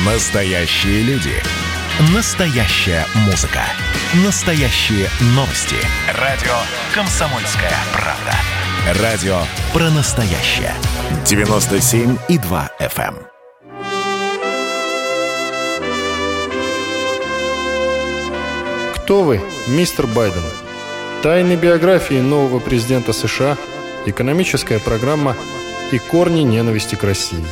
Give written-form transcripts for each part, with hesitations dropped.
Настоящие люди. Настоящая музыка. Настоящие новости. Радио «Комсомольская правда». Радио про настоящее. 97,2 FM. Кто вы, мистер Байден? Тайны биографии нового президента США, экономическая программа и корни ненависти к России.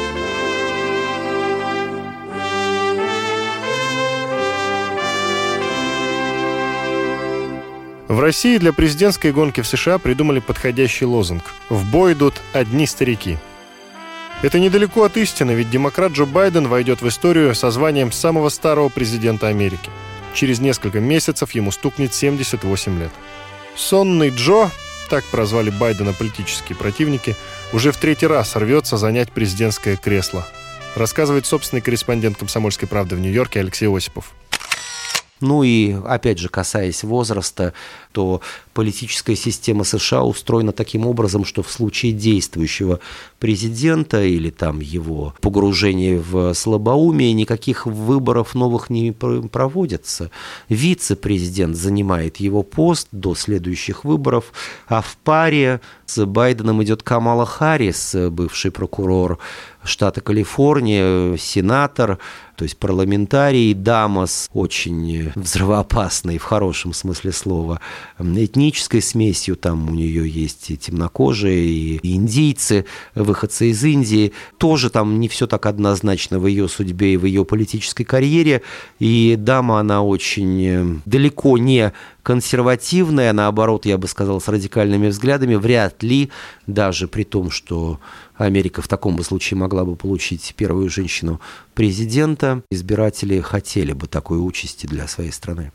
В России для президентской гонки в США придумали подходящий лозунг «В бой идут одни старики». Это недалеко от истины, ведь демократ Джо Байден войдет в историю со званием самого старого президента Америки. Через несколько месяцев ему стукнет 78 лет. «Сонный Джо», так прозвали Байдена политические противники, уже в третий раз рвется занять президентское кресло, рассказывает собственный корреспондент «Комсомольской правды» в Нью-Йорке Алексей Осипов. Ну и, опять же, касаясь возраста, то политическая система США устроена таким образом, что в случае действующего президента или там его погружения в слабоумие никаких выборов новых не проводится. Вице-президент занимает его пост до следующих выборов, а в паре с Байденом идет Камала Харрис, бывший прокурор штата Калифорния, сенатор, то есть парламентарий, дама с очень взрывоопасной, в хорошем смысле слова, этнической смесью. Там у нее есть и темнокожие, и индийцы, выходцы из Индии. Тоже там не все так однозначно в ее судьбе и в ее политической карьере. И дама, она очень далеко не консервативная, наоборот, я бы сказал, с радикальными взглядами. Вряд ли, даже при том, что Америка в таком бы случае могла бы получить первую женщину-президента, избиратели хотели бы такой участи для своей страны.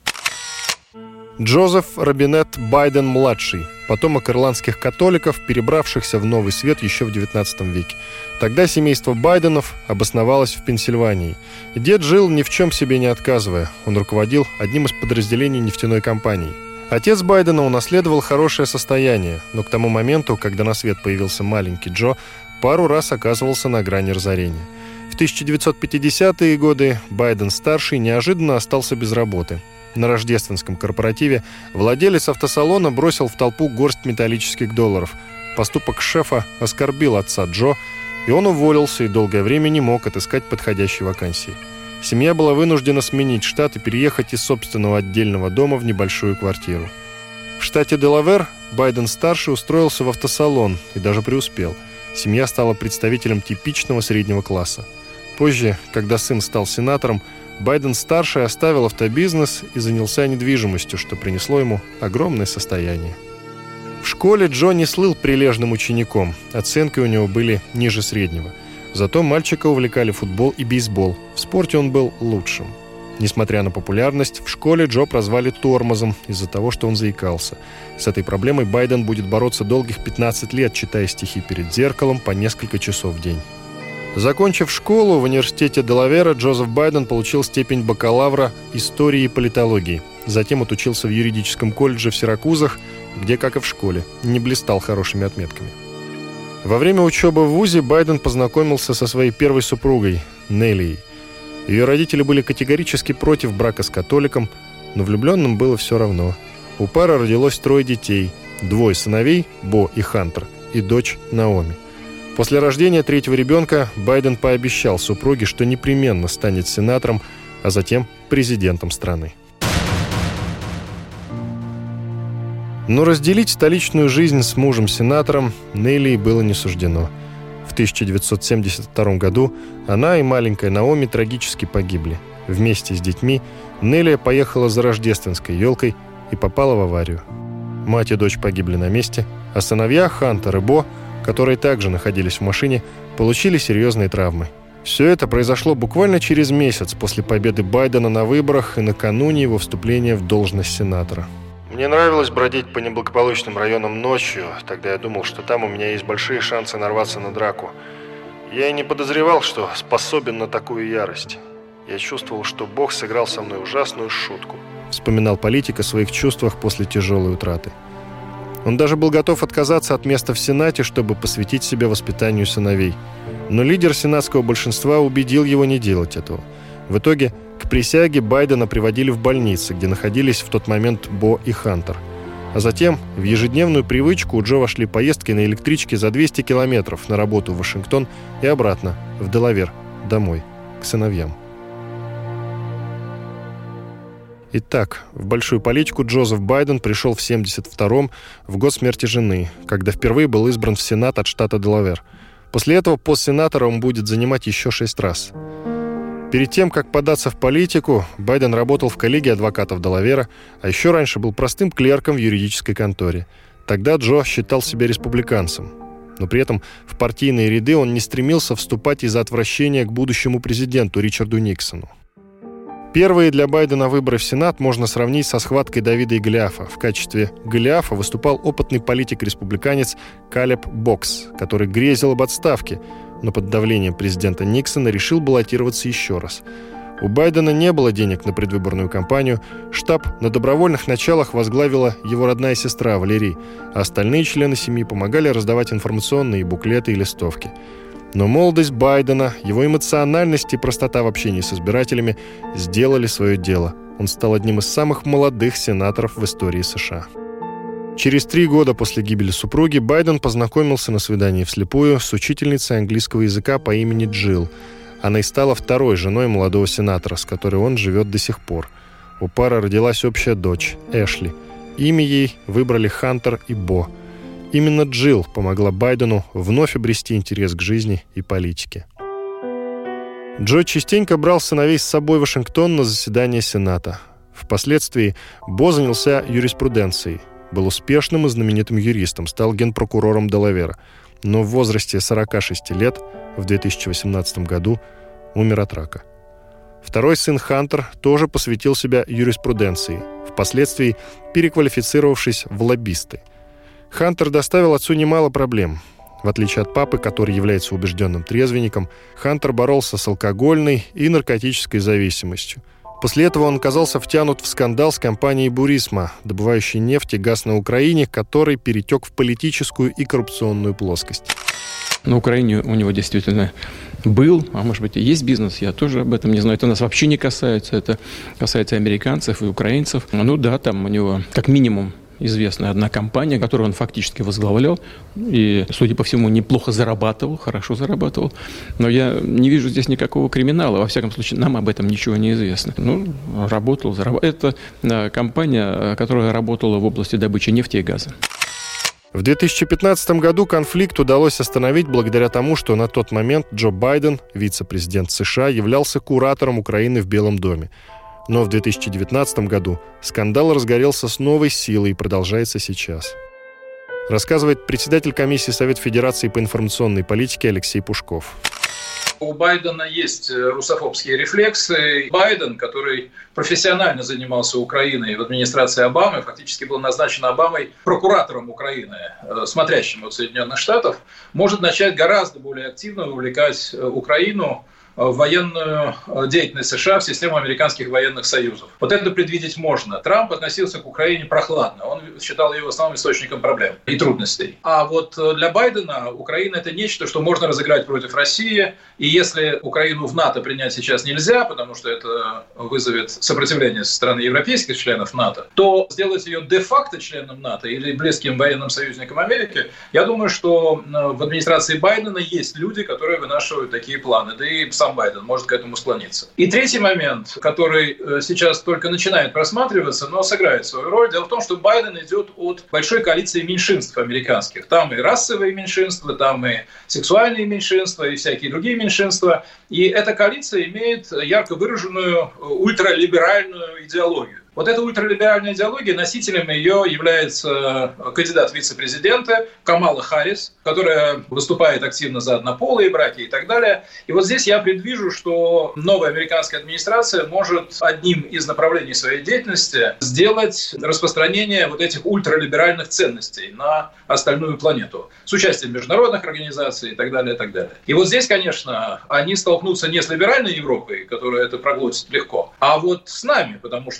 Джозеф Робинет Байден-младший, потомок ирландских католиков, перебравшихся в Новый Свет еще в XIX веке. Тогда семейство Байденов обосновалось в Пенсильвании. Дед жил ни в чем себе не отказывая. Он руководил одним из подразделений нефтяной компании. Отец Байдена унаследовал хорошее состояние, но к тому моменту, когда на свет появился маленький Джо, пару раз оказывался на грани разорения. В 1950-е годы Байден-старший неожиданно остался без работы. На рождественском корпоративе владелец автосалона бросил в толпу горсть металлических долларов. Поступок шефа оскорбил отца Джо, и он уволился и долгое время не мог отыскать подходящей вакансии. Семья была вынуждена сменить штат и переехать из собственного отдельного дома в небольшую квартиру. В штате Делавэр Байден-старший устроился в автосалон и даже преуспел. Семья стала представителем типичного среднего класса. Позже, когда сын стал сенатором, Байден-старший оставил автобизнес и занялся недвижимостью, что принесло ему огромное состояние. В школе Джо не слыл прилежным учеником, оценки у него были ниже среднего. Зато мальчика увлекали футбол и бейсбол. В спорте он был лучшим. Несмотря на популярность, в школе Джо прозвали тормозом из-за того, что он заикался. С этой проблемой Байден будет бороться долгих 15 лет, читая стихи перед зеркалом по несколько часов в день. Закончив школу в университете Делавера, Джозеф Байден получил степень бакалавра истории и политологии. Затем отучился в юридическом колледже в Сиракузах, где, как и в школе, не блистал хорошими отметками. Во время учебы в вузе Байден познакомился со своей первой супругой, Неллией. Ее родители были категорически против брака с католиком, но влюбленным было все равно. У пары родилось 3 детей, 2 сыновей, Бо и Хантер, и дочь Наоми. После рождения 3-го ребенка Байден пообещал супруге, что непременно станет сенатором, а затем президентом страны. Но разделить столичную жизнь с мужем-сенатором Нелли было не суждено. В 1972 году она и маленькая Наоми трагически погибли. Вместе с детьми Нелли поехала за рождественской елкой и попала в аварию. Мать и дочь погибли на месте, а сыновья Хантер и Бо, которые также находились в машине, получили серьезные травмы. Все это произошло буквально через месяц после победы Байдена на выборах и накануне его вступления в должность сенатора. Мне нравилось бродить по неблагополучным районам ночью. Тогда я думал, что там у меня есть большие шансы нарваться на драку. Я и не подозревал, что способен на такую ярость. Я чувствовал, что Бог сыграл со мной ужасную шутку. Вспоминал политик о своих чувствах после тяжелой утраты. Он даже был готов отказаться от места в Сенате, чтобы посвятить себя воспитанию сыновей. Но лидер сенатского большинства убедил его не делать этого. В итоге к присяге Байдена приводили в больницы, где находились в тот момент Бо и Хантер. А затем в ежедневную привычку у Джо вошли поездки на электричке за 200 километров на работу в Вашингтон и обратно, в Делавер, домой, к сыновьям. Итак, в большую политику Джозеф Байден пришел в 1972-м, в год смерти жены, когда впервые был избран в Сенат от штата Делавер. После этого пост сенатора он будет занимать еще 6 раз. Перед тем, как податься в политику, Байден работал в коллегии адвокатов Делавера, а еще раньше был простым клерком в юридической конторе. Тогда Джо считал себя республиканцем. Но при этом в партийные ряды он не стремился вступать из-за отвращения к будущему президенту Ричарду Никсону. Первые для Байдена выборы в Сенат можно сравнить со схваткой Давида и Голиафа. В качестве Голиафа выступал опытный политик-республиканец Калеб Бокс, который грезил об отставке, но под давлением президента Никсона решил баллотироваться еще раз. У Байдена не было денег на предвыборную кампанию, штаб на добровольных началах возглавила его родная сестра Валерий, а остальные члены семьи помогали раздавать информационные буклеты и листовки. Но молодость Байдена, его эмоциональность и простота в общении с избирателями сделали свое дело. Он стал одним из самых молодых сенаторов в истории США. Через 3 года после гибели супруги Байден познакомился на свидании вслепую с учительницей английского языка по имени Джилл. Она и стала второй женой молодого сенатора, с которой он живет до сих пор. У пары родилась общая дочь, Эшли. Имя ей выбрали Хантер и Бо. Именно Джилл помогла Байдену вновь обрести интерес к жизни и политике. Джо частенько брал сыновей с собой в Вашингтон на заседание Сената. Впоследствии Бо занялся юриспруденцией, был успешным и знаменитым юристом, стал генпрокурором Делавера, но в возрасте 46 лет в 2018 году умер от рака. Второй сын Хантер тоже посвятил себя юриспруденции, впоследствии переквалифицировавшись в лоббисты. Хантер доставил отцу немало проблем. В отличие от папы, который является убежденным трезвенником, Хантер боролся с алкогольной и наркотической зависимостью. После этого он оказался втянут в скандал с компанией «Бурисма», добывающей нефть и газ на Украине, который перетек в политическую и коррупционную плоскость. На Украине у него действительно был, а может быть и есть бизнес, я тоже об этом не знаю. Это нас вообще не касается, это касается американцев и украинцев. Ну да, там у него как минимум известная одна компания, которую он фактически возглавлял и, судя по всему, неплохо зарабатывал, хорошо зарабатывал. Но я не вижу здесь никакого криминала. Во всяком случае, нам об этом ничего не известно. Ну, работал, зарабатывал. Это компания, которая работала в области добычи нефти и газа. В 2015 году конфликт удалось остановить благодаря тому, что на тот момент Джо Байден, вице-президент США, являлся куратором Украины в Белом доме. Но в 2019 году скандал разгорелся с новой силой и продолжается сейчас. Рассказывает председатель комиссии Совета Федерации по информационной политике Алексей Пушков. У Байдена есть русофобские рефлексы. Байден, который профессионально занимался Украиной в администрации Обамы, фактически был назначен Обамой прокуратором Украины, смотрящим от Соединенных Штатов, может начать гораздо более активно вовлекать Украину в военную деятельность США, в систему американских военных союзов. Вот это предвидеть можно. Трамп относился к Украине прохладно. Он считал ее основным источником проблем и трудностей. А вот для Байдена Украина – это нечто, что можно разыграть против России. И если Украину в НАТО принять сейчас нельзя, потому что это вызовет сопротивление со стороны европейских членов НАТО, то сделать ее де-факто членом НАТО или близким военным союзником Америки, я думаю, что в администрации Байдена есть люди, которые вынашивают такие планы. Да и сам Байден может к этому склониться. И третий момент, который сейчас только начинает просматриваться, но сыграет свою роль. Дело в том, что Байден идет от большой коалиции меньшинств американских. Там и расовые меньшинства, там и сексуальные меньшинства, и всякие другие меньшинства. И эта коалиция имеет ярко выраженную ультралиберальную идеологию. Вот эта ультралиберальная идеология, носителем ее является кандидат в вице-президенты Камала Харрис, которая выступает активно за однополые браки и так далее. И вот здесь я предвижу, что новая американская администрация может одним из направлений своей деятельности сделать распространение вот этих ультралиберальных ценностей на остальную планету с участием международных организаций и так далее, и так далее. И вот здесь, конечно, они столкнутся не с либеральной Европой, которая это проглотит легко, а вот с нами, потому что у нас только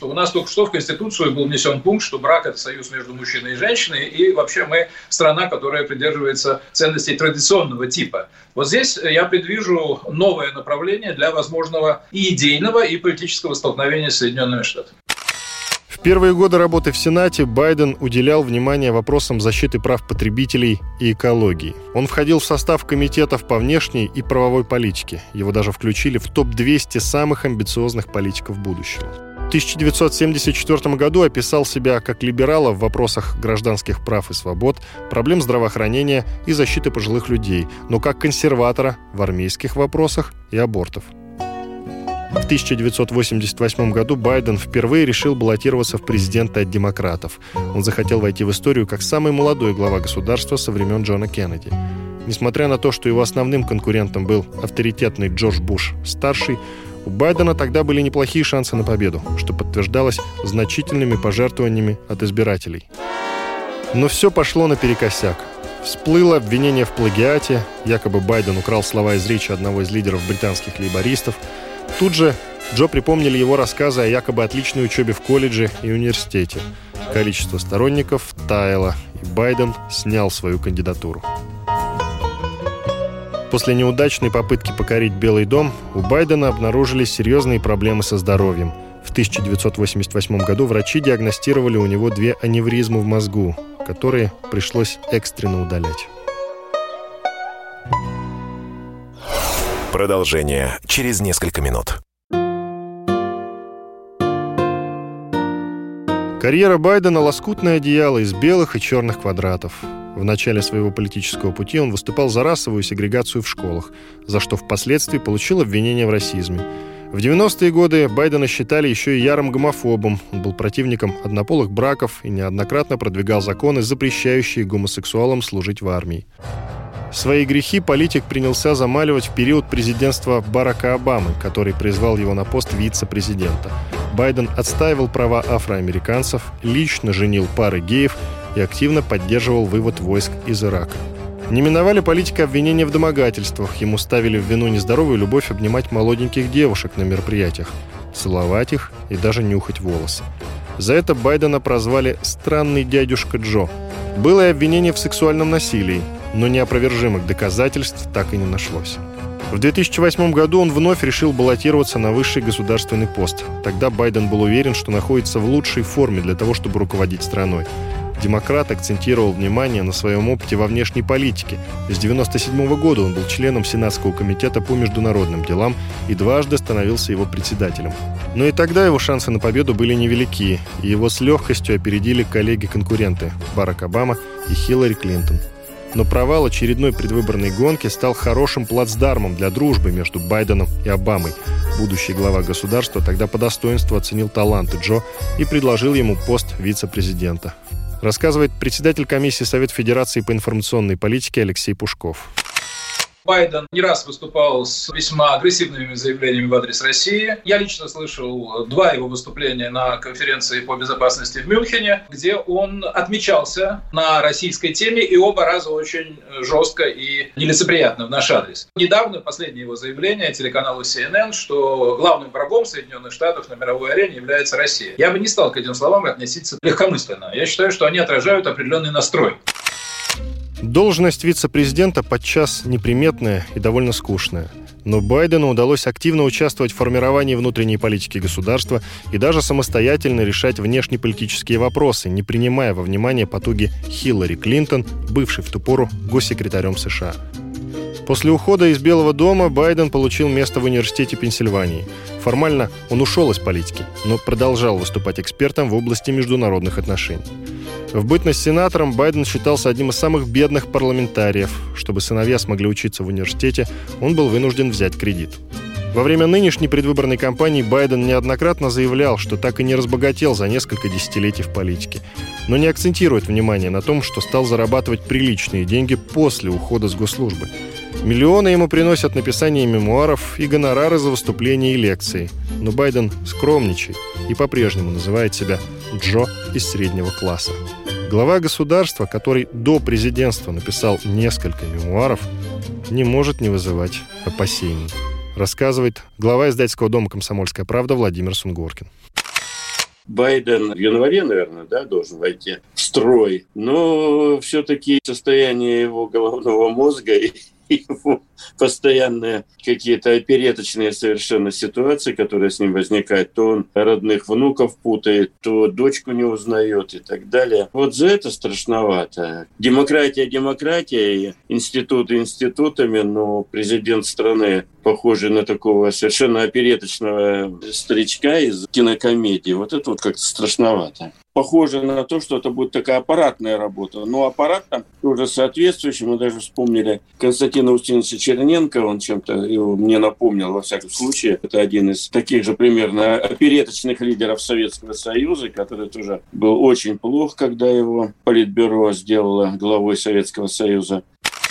только что в Конституцию был внесен пункт, что брак – это союз между мужчиной и женщиной, и вообще мы страна, которая придерживается ценностей традиционного типа. Вот здесь я предвижу новое направление для возможного и идейного, и политического столкновения с Соединенными Штатами. В первые годы работы в Сенате Байден уделял внимание вопросам защиты прав потребителей и экологии. Он входил в состав комитетов по внешней и правовой политике. Его даже включили в топ-200 самых амбициозных политиков будущего. В 1974 году описал себя как либерала в вопросах гражданских прав и свобод, проблем здравоохранения и защиты пожилых людей, но как консерватора в армейских вопросах и абортов. В 1988 году Байден впервые решил баллотироваться в президенты от демократов. Он захотел войти в историю как самый молодой глава государства со времен Джона Кеннеди. Несмотря на то, что его основным конкурентом был авторитетный Джордж Буш-старший, у Байдена тогда были неплохие шансы на победу, что подтверждалось значительными пожертвованиями от избирателей. Но все пошло наперекосяк. Всплыло обвинение в плагиате, якобы Байден украл слова из речи одного из лидеров британских лейбористов. Тут же Джо припомнили его рассказы о якобы отличной учебе в колледже и университете. Количество сторонников таяло, и Байден снял свою кандидатуру. После неудачной попытки покорить Белый дом у Байдена обнаружились серьезные проблемы со здоровьем. В 1988 году врачи диагностировали у него 2 аневризмы в мозгу, которые пришлось экстренно удалять. Продолжение через несколько минут. Карьера Байдена – лоскутное одеяло из белых и черных квадратов. В начале своего политического пути он выступал за расовую сегрегацию в школах, за что впоследствии получил обвинение в расизме. В 90-е годы Байдена считали еще и ярым гомофобом. Он был противником однополых браков и неоднократно продвигал законы, запрещающие гомосексуалам служить в армии. Свои грехи политик принялся замаливать в период президентства Барака Обамы, который призвал его на пост вице-президента. Байден отстаивал права афроамериканцев, лично женил пары геев и активно поддерживал вывод войск из Ирака. Не миновали политика обвинения в домогательствах. Ему ставили в вину нездоровую любовь обнимать молоденьких девушек на мероприятиях, целовать их и даже нюхать волосы. За это Байдена прозвали «странный дядюшка Джо». Было и обвинение в сексуальном насилии, но неопровержимых доказательств так и не нашлось. В 2008 году он вновь решил баллотироваться на высший государственный пост. Тогда Байден был уверен, что находится в лучшей форме для того, чтобы руководить страной. Демократ акцентировал внимание на своем опыте во внешней политике. С 1997 года он был членом Сенатского комитета по международным делам и дважды становился его председателем. Но и тогда его шансы на победу были невелики, и его с легкостью опередили коллеги-конкуренты Барак Обама и Хиллари Клинтон. Но провал очередной предвыборной гонки стал хорошим плацдармом для дружбы между Байденом и Обамой. Будущий глава государства тогда по достоинству оценил таланты Джо и предложил ему пост вице-президента. Рассказывает председатель комиссии Совета Федерации по информационной политике Алексей Пушков. Байден не раз выступал с весьма агрессивными заявлениями в адрес России. Я лично слышал 2 его выступления на конференции по безопасности в Мюнхене, где он отмечался на российской теме, и оба раза очень жестко и нелицеприятно в наш адрес. Недавно последнее его заявление телеканалу CNN, что главным врагом Соединенных Штатов на мировой арене является Россия. Я бы не стал к этим словам относиться легкомысленно. Я считаю, что они отражают определенный настрой. Должность вице-президента подчас неприметная и довольно скучная. Но Байдену удалось активно участвовать в формировании внутренней политики государства и даже самостоятельно решать внешнеполитические вопросы, не принимая во внимание потуги Хиллари Клинтон, бывшей в ту пору госсекретарем США. После ухода из Белого дома Байден получил место в университете Пенсильвании. Формально он ушел из политики, но продолжал выступать экспертом в области международных отношений. В бытность сенатором Байден считался одним из самых бедных парламентариев. Чтобы сыновья смогли учиться в университете, он был вынужден взять кредит. Во время нынешней предвыборной кампании Байден неоднократно заявлял, что так и не разбогател за несколько десятилетий в политике, но не акцентирует внимание на том, что стал зарабатывать приличные деньги после ухода с госслужбы. Миллионы ему приносят написание мемуаров и гонорары за выступления и лекции. Но Байден скромничает и по-прежнему называет себя Джо из среднего класса. Глава государства, который до президентства написал несколько мемуаров, не может не вызывать опасений, рассказывает глава издательского дома «Комсомольская правда» Владимир Сунгоркин. Байден в январе, наверное, должен войти в строй. Но все-таки состояние его головного мозга и его постоянные какие-то опереточные совершенно ситуации, которые с ним возникают. То он родных внуков путает, то дочку не узнает и так далее. Вот за это страшновато. Демократия демократией, институты институтами, но президент страны, похожий на такого совершенно опереточного старичка из кинокомедии, вот это вот как-то страшновато. Похоже на то, что это будет такая аппаратная работа. Но аппарат там тоже соответствующий. Мы даже вспомнили Константина Устиновича Черненко. Он чем-то его мне напомнил, во всяком случае. Это один из таких же примерно опереточных лидеров Советского Союза, который тоже был очень плох, когда его Политбюро сделало главой Советского Союза.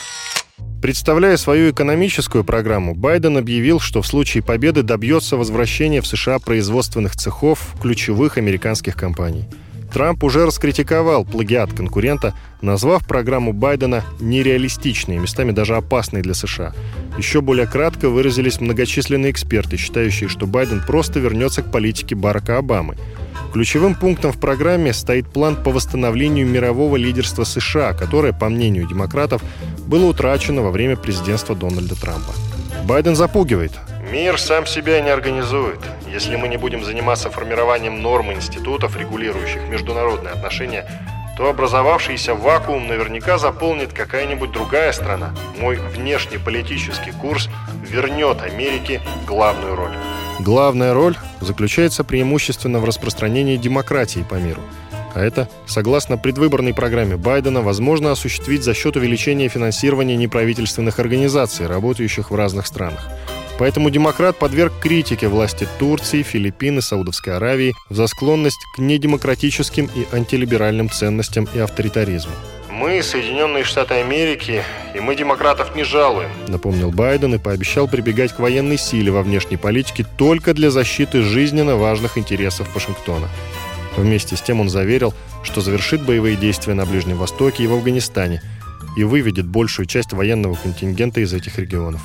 Представляя свою экономическую программу, Байден объявил, что в случае победы добьется возвращения в США производственных цехов ключевых американских компаний. Трамп уже раскритиковал плагиат конкурента, назвав программу Байдена нереалистичной, местами даже опасной для США. Еще более кратко выразились многочисленные эксперты, считающие, что Байден просто вернется к политике Барака Обамы. Ключевым пунктом в программе стоит план по восстановлению мирового лидерства США, которое, по мнению демократов, было утрачено во время президентства Дональда Трампа. Байден запугивает. Мир сам себя не организует. Если мы не будем заниматься формированием норм институтов, регулирующих международные отношения, то образовавшийся вакуум наверняка заполнит какая-нибудь другая страна. Мой внешнеполитический курс вернет Америке главную роль. Главная роль заключается преимущественно в распространении демократии по миру. А это, согласно предвыборной программе Байдена, возможно осуществить за счет увеличения финансирования неправительственных организаций, работающих в разных странах. Поэтому демократ подверг критике власти Турции, Филиппин и Саудовской Аравии за склонность к недемократическим и антилиберальным ценностям и авторитаризму. «Мы, Соединенные Штаты Америки, и мы демократов не жалуем», напомнил Байден и пообещал прибегать к военной силе во внешней политике только для защиты жизненно важных интересов Вашингтона. Вместе с тем он заверил, что завершит боевые действия на Ближнем Востоке и в Афганистане и выведет большую часть военного контингента из этих регионов.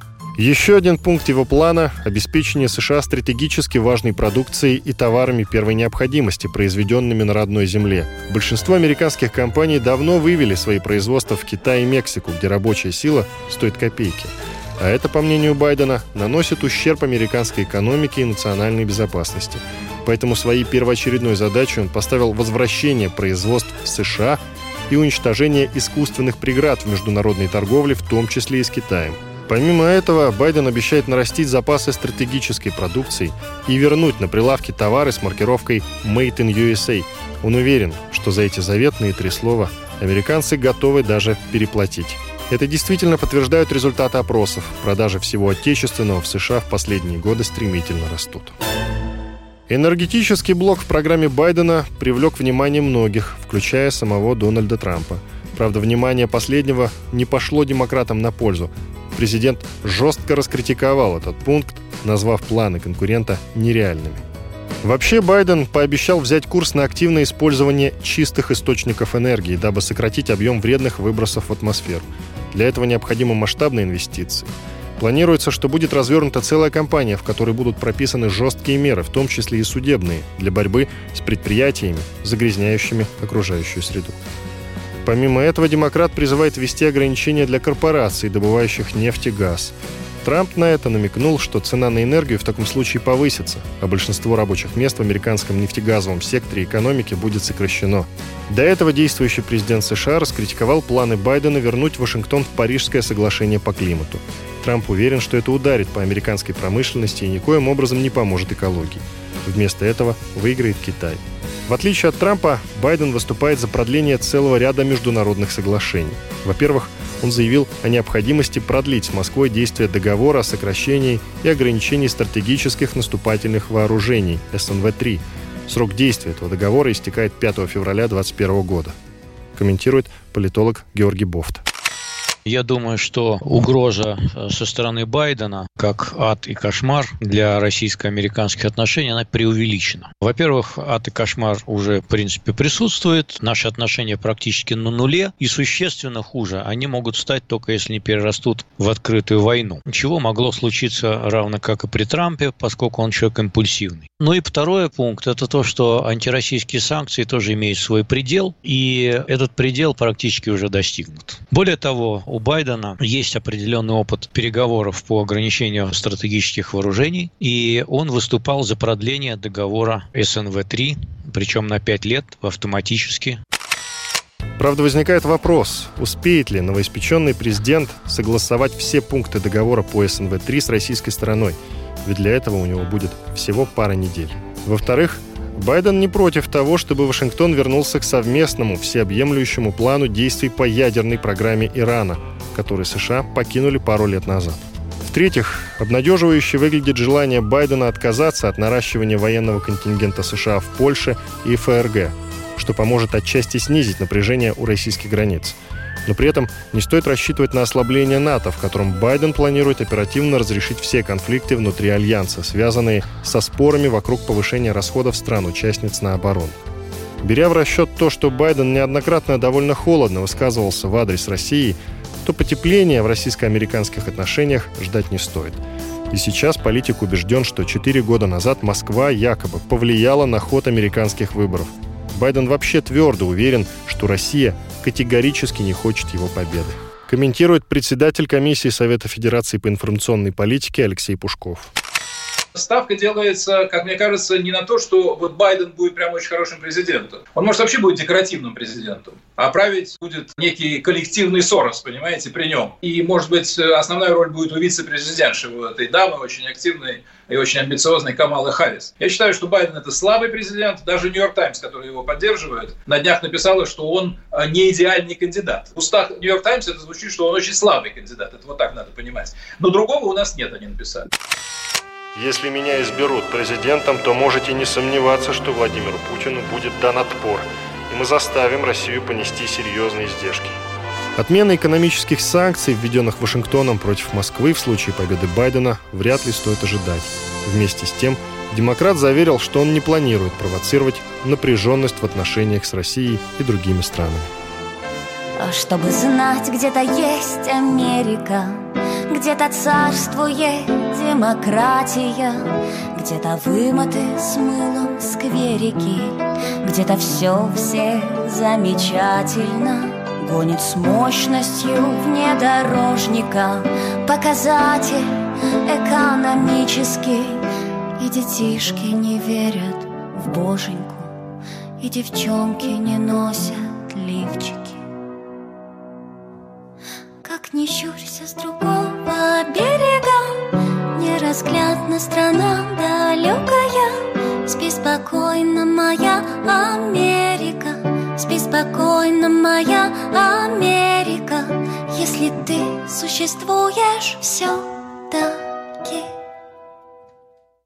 Еще один пункт его плана – обеспечение США стратегически важной продукцией и товарами первой необходимости, произведенными на родной земле. Большинство американских компаний давно вывели свои производства в Китай и Мексику, где рабочая сила стоит копейки. А это, по мнению Байдена, наносит ущерб американской экономике и национальной безопасности. Поэтому своей первоочередной задачей он поставил возвращение производств в США и уничтожение искусственных преград в международной торговле, в том числе и с Китаем. Помимо этого, Байден обещает нарастить запасы стратегической продукции и вернуть на прилавки товары с маркировкой «Made in USA». Он уверен, что за эти заветные 3 слова американцы готовы даже переплатить. Это действительно подтверждают результаты опросов. Продажи всего отечественного в США в последние годы стремительно растут. Энергетический блок в программе Байдена привлек внимание многих, включая самого Дональда Трампа. Правда, внимание последнего не пошло демократам на пользу. Президент жестко раскритиковал этот пункт, назвав планы конкурента нереальными. Вообще, Байден пообещал взять курс на активное использование чистых источников энергии, дабы сократить объем вредных выбросов в атмосферу. Для этого необходимы масштабные инвестиции. Планируется, что будет развернута целая кампания, в которой будут прописаны жесткие меры, в том числе и судебные, для борьбы с предприятиями, загрязняющими окружающую среду. Помимо этого, демократ призывает ввести ограничения для корпораций, добывающих нефть и газ. Трамп на это намекнул, что цена на энергию в таком случае повысится, а большинство рабочих мест в американском нефтегазовом секторе экономики будет сокращено. До этого действующий президент США раскритиковал планы Байдена вернуть Вашингтон в Парижское соглашение по климату. Трамп уверен, что это ударит по американской промышленности и никоим образом не поможет экологии. Вместо этого выиграет Китай. В отличие от Трампа, Байден выступает за продление целого ряда международных соглашений. Во-первых, он заявил о необходимости продлить с Москвой действие договора о сокращении и ограничении стратегических наступательных вооружений СНВ-3. Срок действия этого договора истекает 5 февраля 2021 года. Комментирует политолог Георгий Бофт. Я думаю, что угроза со стороны Байдена, как ад и кошмар для российско-американских отношений, она преувеличена. Во-первых, ад и кошмар уже, в принципе, присутствует. Наши отношения практически на нуле. И существенно хуже они могут стать только если не перерастут в открытую войну. Чего могло случиться равно как и при Трампе, поскольку он человек импульсивный. Ну и второй пункт – это то, что антироссийские санкции тоже имеют свой предел. И этот предел практически уже достигнут. Более того, у Байдена есть определенный опыт переговоров по ограничению стратегических вооружений, и он выступал за продление договора СНВ-3, причем на 5 лет автоматически. Правда, возникает вопрос, успеет ли новоиспеченный президент согласовать все пункты договора по СНВ-3 с российской стороной, ведь для этого у него будет всего пара недель. Во-вторых, Байден не против того, чтобы Вашингтон вернулся к совместному, всеобъемлющему плану действий по ядерной программе Ирана, который США покинули пару лет назад. В-третьих, обнадеживающе выглядит желание Байдена отказаться от наращивания военного контингента США в Польше и ФРГ, что поможет отчасти снизить напряжение у российских границ. Но при этом не стоит рассчитывать на ослабление НАТО, в котором Байден планирует оперативно разрешить все конфликты внутри Альянса, связанные со спорами вокруг повышения расходов стран-участниц на оборону. Беря в расчет то, что Байден неоднократно довольно холодно высказывался в адрес России, то потепления в российско-американских отношениях ждать не стоит. И сейчас политик убежден, что 4 года назад Москва якобы повлияла на ход американских выборов. Байден вообще твердо уверен, что Россия категорически не хочет его победы. Комментирует председатель комиссии Совета Федерации по информационной политике Алексей Пушков. Ставка делается, как мне кажется, не на то, что вот Байден будет прям очень хорошим президентом. Он, может, вообще будет декоративным президентом. А править будет некий коллективный Сорос, понимаете, при нем. И, может быть, основная роль будет у вице-президентши, у этой дамы, очень активной и очень амбициозной Камалы Харрис. Я считаю, что Байден – это слабый президент. Даже «Нью-Йорк Таймс», который его поддерживает, на днях написала, что он не идеальный кандидат. В устах «Нью-Йорк Таймс» это звучит, что он очень слабый кандидат. Это вот так надо понимать. Но другого у нас нет, они написали. Если меня изберут президентом, то можете не сомневаться, что Владимиру Путину будет дан отпор, и мы заставим Россию понести серьезные издержки. Отмена экономических санкций, введенных Вашингтоном против Москвы в случае победы Байдена, вряд ли стоит ожидать. Вместе с тем, демократ заверил, что он не планирует провоцировать напряженность в отношениях с Россией и другими странами. Чтобы знать, где-то есть Америка, где-то царствует демократия, где-то вымыты с мылом скверики, где-то все замечательно. Гонит с мощностью внедорожника показатель экономический. И детишки не верят в боженьку, и девчонки не носят лифчики. Как ни щурься с другого берега, неразглядна страна далекая. Спи спокойно, моя Америка, спи спокойно, моя Америка. Если ты существуешь, все